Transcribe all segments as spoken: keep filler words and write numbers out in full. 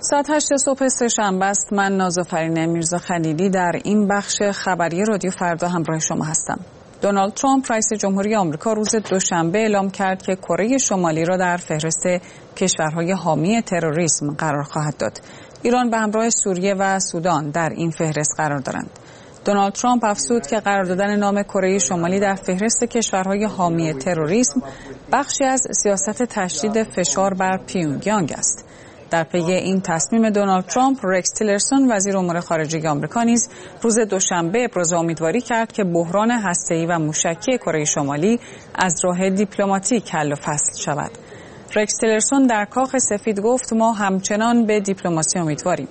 ساعت هشت صبح سه‌شنبه است. من نازافرین میرزا خلیلی در این بخش خبری رادیو فردا همراه شما هستم. دونالد ترامپ رئیس جمهوری آمریکا روز دوشنبه اعلام کرد که کره شمالی را در فهرست کشورهای حامی تروریسم قرار خواهد داد. ایران به همراه سوریه و سودان در این فهرست قرار دارند. دونالد ترامپ افزود که قرار دادن نام کره شمالی در فهرست کشورهای حامی تروریسم بخشی از سیاست تشدید فشار بر پیونگیانگ است. در پی این تصمیم دونالد ترامپ، رکس تیلرسون وزیر امور خارجه آمریکا نیز روز دوشنبه ابراز امیدواری کرد که بحران هسته‌ای و موشکی کره شمالی از راه دیپلماتیک حل و فصل شود. رکس تیلرسون در کاخ سفید گفت ما همچنان به دیپلماسی امیدواریم.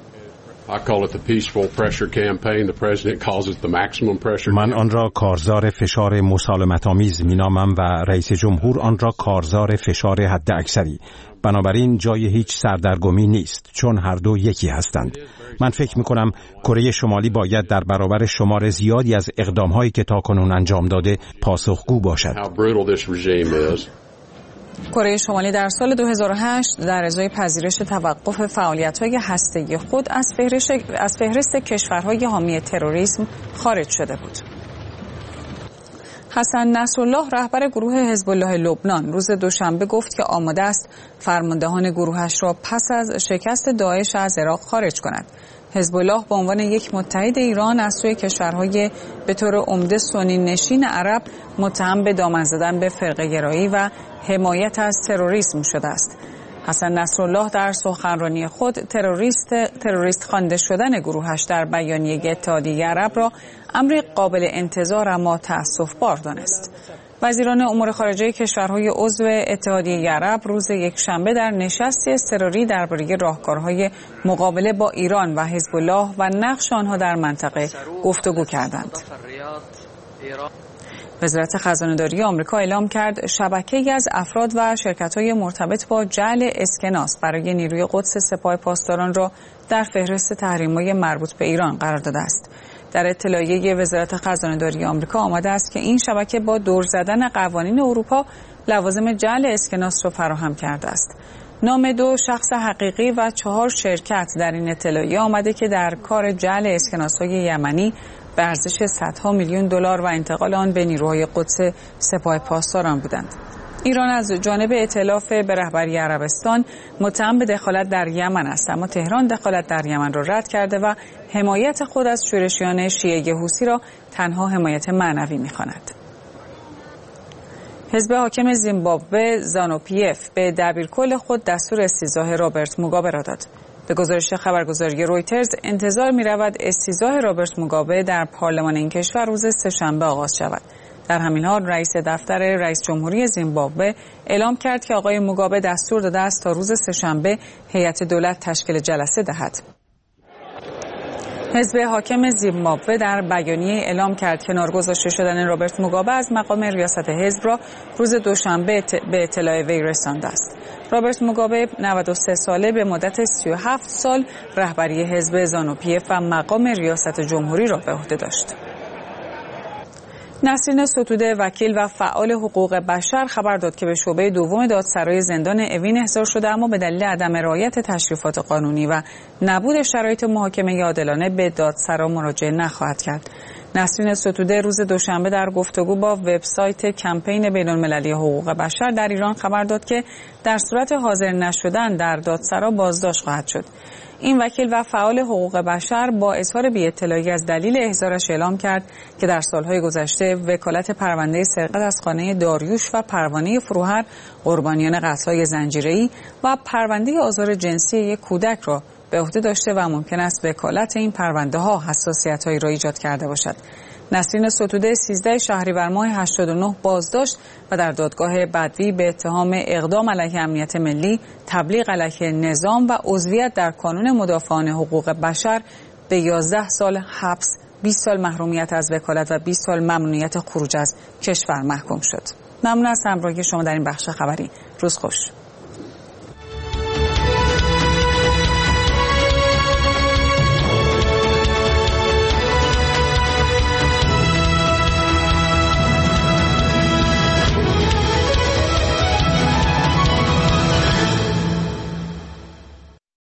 من آن را کارزار فشار مسالمت‌آمیز می‌نامم و رئیس جمهور آن را کارزار فشار حد اکثری. بنابراین جای هیچ سردرگمی نیست، چون هر دو یکی هستند. من فکر می‌کنم کره شمالی باید در برابر شمار زیادی از اقدام‌هایی که تاکنون انجام داده پاسخگو باشد. کره شمالی در سال دو هزار و هشت در ازای پذیرش توقف فعالیت‌های هسته‌ای خود از فهرست از فهرست کشورهای حامی تروریسم خارج شده بود. حسن نصرالله رهبر گروه حزب الله لبنان روز دوشنبه گفت که آماده است فرماندهان گروهش را پس از شکست داعش از عراق خارج کند. حزب الله به عنوان یک متحد ایران از سوی کشورهای به طور عمده سنی نشین عرب متهم به دامن زدن به فرقه گرایی و حمایت از تروریسم شده است. حسن نصرالله در سخنرانی خود تروریست تروریست خوانده شدن گروهش در بیانیه اتحادیه عرب را امری قابل انتظار اما تأسف‌بار دانست. وزیران امور خارجه کشورهای عضو اتحادیه عرب روز یکشنبه در نشستی اضطراری درباره راهکارهای مقابله با ایران و حزب الله و نقش آنها در منطقه گفتگو کردند. وزارت خزانه‌داری آمریکا اعلام کرد شبکه‌ای از افراد و شرکت‌های مرتبط با جعل اسکناس برای نیروی قدس سپاه پاسداران را در فهرست تحریم‌های مربوط به ایران قرار داده است. در اطلاعیه وزارت خزانه‌داری آمریکا آمده است که این شبکه با دور زدن قوانین اروپا لوازم جعل اسکناس را فراهم کرده است. نام دو شخص حقیقی و چهار شرکت در این اطلاعیه آمده که در کار جعل اسکناس‌های یمنی به ارزش صدها میلیون دلار و انتقال آن به نیروهای قدس سپاه پاسداران بودند. ایران از جانب ائتلاف به رهبری عربستان متهم به دخالت در یمن است، اما تهران دخالت در یمن را رد کرده و حمایت خود از شورشیان شیعه حوثی را تنها حمایت معنوی می‌خواند. حزب حاکم زیمبابوه زانو پی اف به دبیرکل خود دستور استیضاح رابرت موگابه را داد. به گزارش خبرگزاری رویترز انتظار می‌رود استیضاح رابرت موگابه در پارلمان این کشور روز سه‌شنبه آغاز شود. در همین حال رئیس دفتر رئیس جمهوری زیمبابوه اعلام کرد که آقای موگابه دستور داده است تا روز سه‌شنبه هیئت دولت تشکیل جلسه دهد. حزب حاکم زیمبابوه در بیانیه اعلام کرد که کنارگذاشته شدن رابرت موگابه از مقام ریاست حزب را روز دوشنبه به اطلاع وی رسانده است. رابرت موگابه نود و سه ساله به مدت سی و هفت سال رهبری حزب زانو پی اف و مقام ریاست جمهوری را به عهده داشت. نسرین ستوده وکیل و فعال حقوق بشر خبر داد که به شعبه دوم دادسرای زندان اوین احضار شده، اما به دلیل عدم رعایت تشریفات قانونی و نبود شرایط محاکمه عادلانه به دادسرا مراجعه نخواهد کرد. نسرین ستوده روز دوشنبه در گفتگو با وبسایت کمپین بین‌المللی حقوق بشر در ایران خبر داد که در صورت حاضر نشدن در دادسرا بازداشت خواهد شد. این وکیل و فعال حقوق بشر با اظهار بی‌اطلاعی از دلیل احضارش اعلام کرد که در سالهای گذشته وکالت پرونده سرقت از خانه داریوش و پروانه فروهر قربانیان قتل‌های زنجیره‌ای و پرونده آزار جنسی یک کودک را به عهده داشته و ممکن است وکالت این پرونده ها حساسیت‌هایی را ایجاد کرده باشد. نسرین ستوده سیزده شهریور ماه هشتاد و نه بازداشت و در دادگاه بدوی به اتهام اقدام علیه امنیت ملی، تبلیغ علیه نظام و عضویت در کانون مدافعان حقوق بشر به یازده سال حبس، بیست سال محرومیت از وکالت و بیست سال ممنوعیت خروج از کشور محکوم شد. ممنون از همراهی شما در این بخش خبری. روز خوش.